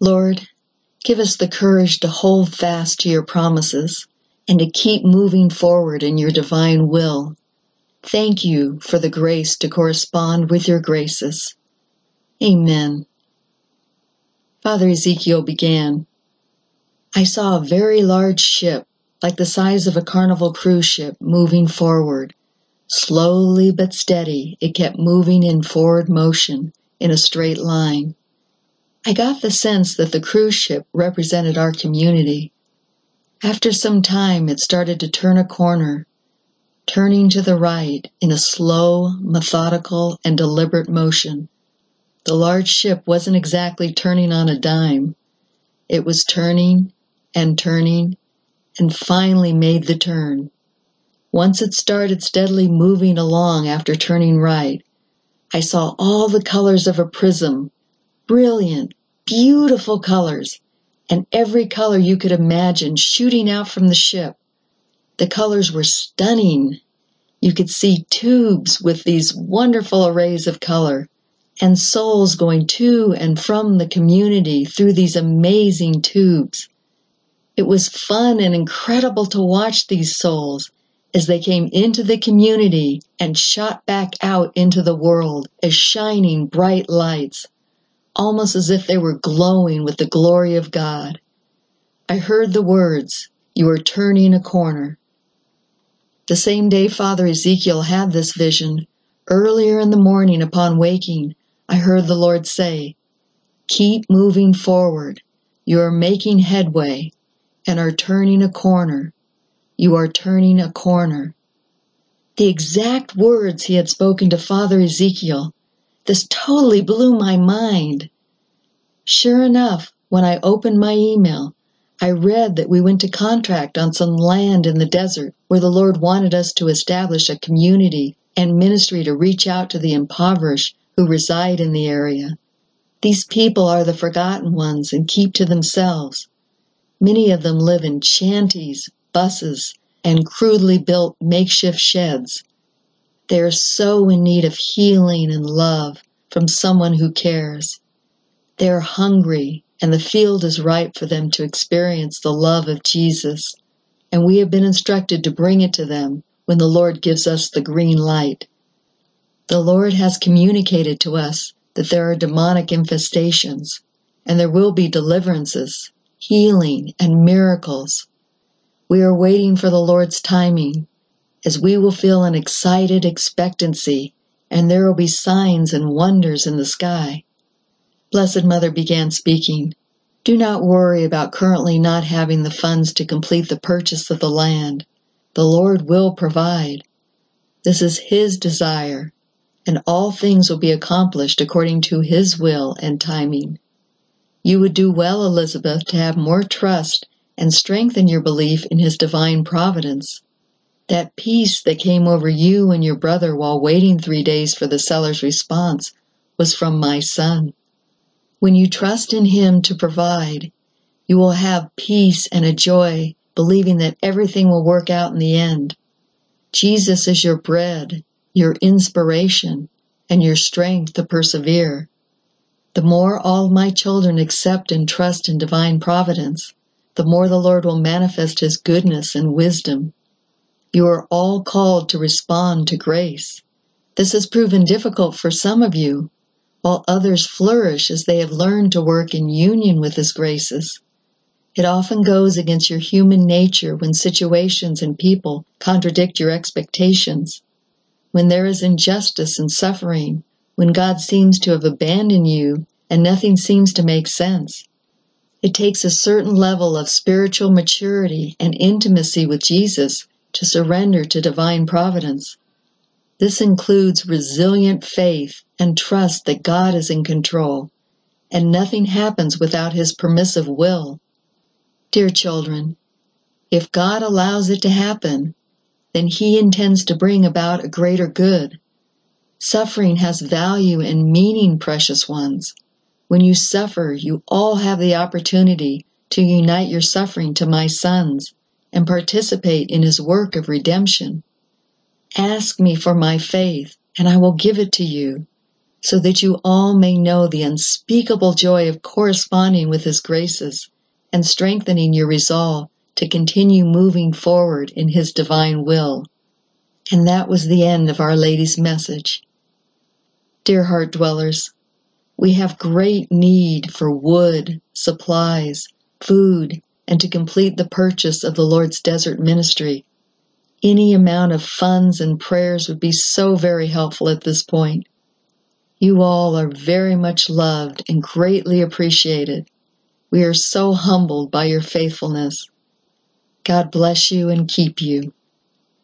Lord, give us the courage to hold fast to your promises and to keep moving forward in your divine will. Thank you for the grace to correspond with your graces. Amen. Father Ezekiel began, I saw a very large ship, like the size of a Carnival cruise ship, moving forward. Slowly but steady, it kept moving in forward motion in a straight line. I got the sense that the cruise ship represented our community. After some time, it started to turn a corner, turning to the right in a slow, methodical, and deliberate motion. The large ship wasn't exactly turning on a dime. It was turning and finally made the turn. Once it started steadily moving along after turning right, I saw all the colors of a prism, brilliant, beautiful colors, and every color you could imagine shooting out from the ship. The colors were stunning. You could see tubes with these wonderful arrays of color, and souls going to and from the community through these amazing tubes. It was fun and incredible to watch these souls as they came into the community and shot back out into the world as shining bright lights, almost as if they were glowing with the glory of God. I heard the words, "You are turning a corner." The same day Father Ezekiel had this vision, earlier in the morning upon waking, I heard the Lord say, "Keep moving forward. You are making headway and are turning a corner. You are turning a corner." The exact words he had spoken to Father Ezekiel. This totally blew my mind. Sure enough, when I opened my email, I read that we went to contract on some land in the desert where the Lord wanted us to establish a community and ministry to reach out to the impoverished who reside in the area. These people are the forgotten ones and keep to themselves. Many of them live in shanties, buses, and crudely built makeshift sheds. They are so in need of healing and love from someone who cares. They are hungry, and the field is ripe for them to experience the love of Jesus, and we have been instructed to bring it to them when the Lord gives us the green light. The Lord has communicated to us that there are demonic infestations, and there will be deliverances, healing, and miracles. We are waiting for the Lord's timing, as we will feel an excited expectancy, and there will be signs and wonders in the sky. Blessed Mother began speaking. Do not worry about currently not having the funds to complete the purchase of the land. The Lord will provide. This is His desire, and all things will be accomplished according to His will and timing. You would do well, Elizabeth, to have more trust and strengthen your belief in His divine providence. That peace that came over you and your brother while waiting 3 days for the seller's response was from my son. When you trust in Him to provide, you will have peace and a joy, believing that everything will work out in the end. Jesus is your bread, your inspiration, and your strength to persevere. The more all my children accept and trust in divine providence, the more the Lord will manifest His goodness and wisdom. You are all called to respond to grace. This has proven difficult for some of you, while others flourish as they have learned to work in union with His graces. It often goes against your human nature when situations and people contradict your expectations. When there is injustice and suffering, when God seems to have abandoned you and nothing seems to make sense. It takes a certain level of spiritual maturity and intimacy with Jesus to surrender to divine providence. This includes resilient faith and trust that God is in control, and nothing happens without His permissive will. Dear children, if God allows it to happen, then He intends to bring about a greater good. Suffering has value and meaning, precious ones. When you suffer, you all have the opportunity to unite your suffering to my Son's and participate in His work of redemption. Ask me for my faith, and I will give it to you. so that you all may know the unspeakable joy of corresponding with His graces and strengthening your resolve to continue moving forward in His divine will. And that was the end of Our Lady's message. Dear heart dwellers, we have great need for wood, supplies, food, and to complete the purchase of the Lord's desert ministry. Any amount of funds and prayers would be so very helpful at this point. You all are very much loved and greatly appreciated. We are so humbled by your faithfulness. God bless you and keep you.